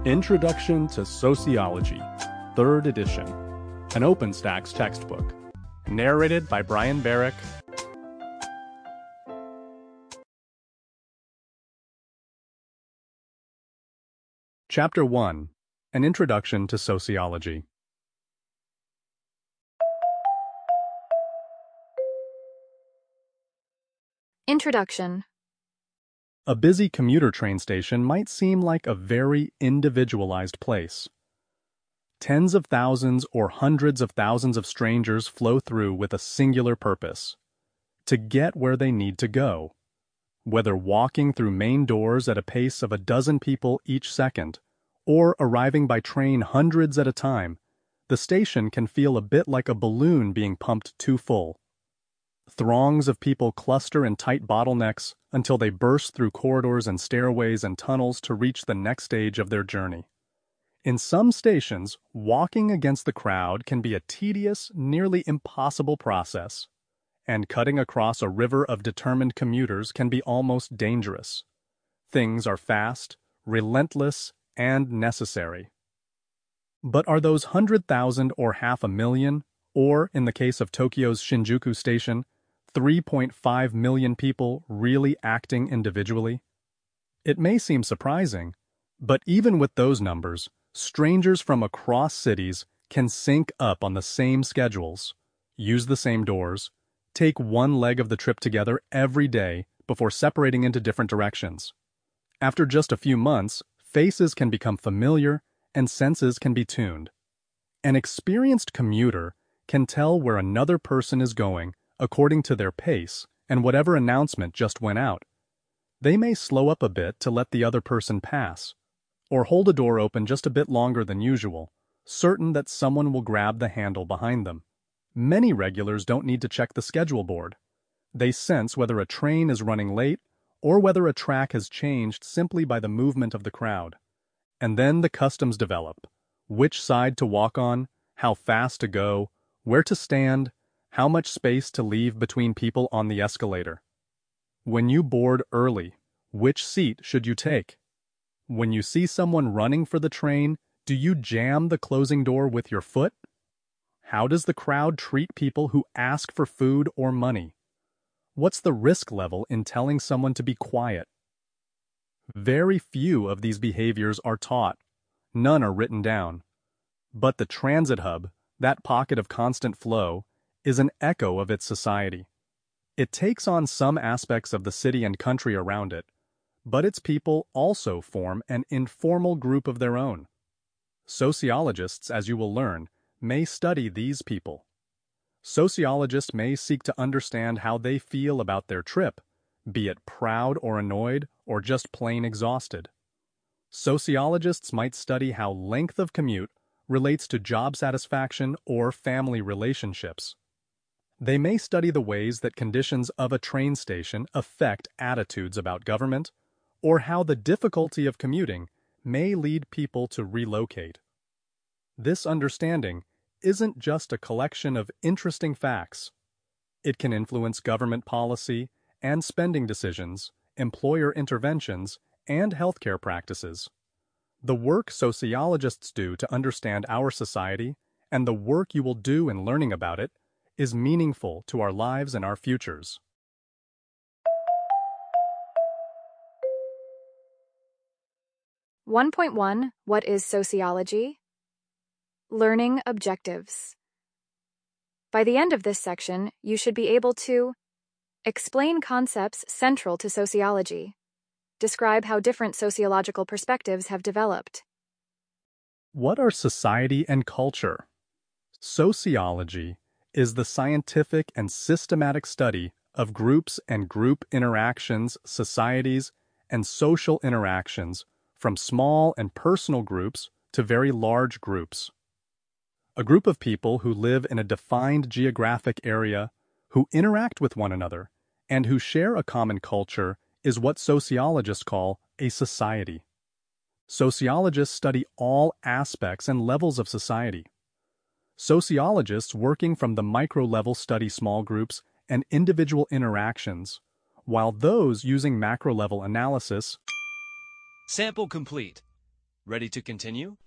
Introduction to Sociology, 3rd edition, an OpenStax textbook, narrated by Brian Barrick. Chapter 1, An Introduction to Sociology. Introduction. A busy commuter train station might seem like a very individualized place. Tens of thousands or hundreds of thousands of strangers flow through with a singular purpose: to get where they need to go. Whether walking through main doors at a pace of a dozen people each second, or arriving by train hundreds at a time, the station can feel a bit like a balloon being pumped too full. Throngs of people cluster in tight bottlenecks until they burst through corridors and stairways and tunnels to reach the next stage of their journey. In some stations, walking against the crowd can be a tedious, nearly impossible process, and cutting across a river of determined commuters can be almost dangerous. Things are fast, relentless, and necessary. But are those 100,000 or 500,000, or, in the case of Tokyo's Shinjuku Station, 3.5 million people really acting individually? It may seem surprising, but even with those numbers, strangers from across cities can sync up on the same schedules, use the same doors, take one leg of the trip together every day before separating into different directions. After just a few months, faces can become familiar and senses can be tuned. An experienced commuter can tell where another person is going according to their pace and whatever announcement just went out. They may slow up a bit to let the other person pass, or hold a door open just a bit longer than usual, certain that someone will grab the handle behind them. Many regulars don't need to check the schedule board. They sense whether a train is running late or whether a track has changed simply by the movement of the crowd. And then the customs develop: which side to walk on, how fast to go, where to stand, how much space to leave between people on the escalator. When you board early, which seat should you take? When you see someone running for the train, do you jam the closing door with your foot? How does the crowd treat people who ask for food or money? What's the risk level in telling someone to be quiet? Very few of these behaviors are taught. None are written down. But the transit hub, that pocket of constant flow, is an echo of its society. It takes on some aspects of the city and country around it, but its people also form an informal group of their own. Sociologists, as you will learn, may study these people. Sociologists may seek to understand how they feel about their trip, be it proud or annoyed or just plain exhausted. Sociologists might study how length of commute relates to job satisfaction or family relationships. They may study the ways that conditions of a train station affect attitudes about government, or how the difficulty of commuting may lead people to relocate. This understanding isn't just a collection of interesting facts. It can influence government policy and spending decisions, employer interventions, and healthcare practices. The work sociologists do to understand our society, and the work you will do in learning about it, is meaningful to our lives and our futures. (1.1) What is sociology? Learning objectives. By the end of this section, you should be able to explain concepts central to sociology, describe how different sociological perspectives have developed. What are society and culture? Sociology is the scientific and systematic study of groups and group interactions, societies, and social interactions from small and personal groups to very large groups. A group of people who live in a defined geographic area, who interact with one another, and who share a common culture is what sociologists call a society. Sociologists study all aspects and levels of society. Sociologists working from the micro-level study small groups and individual interactions, while those using macro-level analysis. Sample complete. Ready to continue?